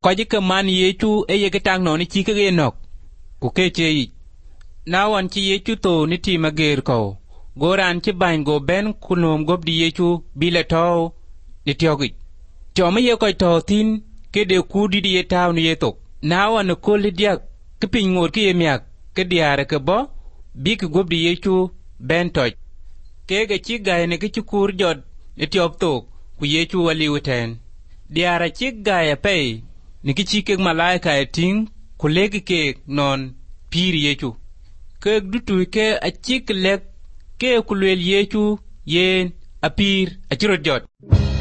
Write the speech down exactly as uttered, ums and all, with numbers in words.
ko ji ke man Yesu e ye ke tang no ni chi ke ge nok ku ke che na wan chi Yesu to ni ti mager ko goran chi ban go ben kunom gob di Yesu bile to ni tiogi to me ye ko to tin ke de ku di di taw ni yetok na wan ko li dia ke pin ngor ke yemiak ke diare ke bo bi ke gob di Yesu ben toj ke ge chi ga ne ke chukur jod ni tiop to ku Yesu wali uten diara chi ga ya pe ni ki chi ke malaika e ting ku legi ke non pir Yesu ke dutu ke a chi ke lek ke ku le Yesu yen a pir a chiro jot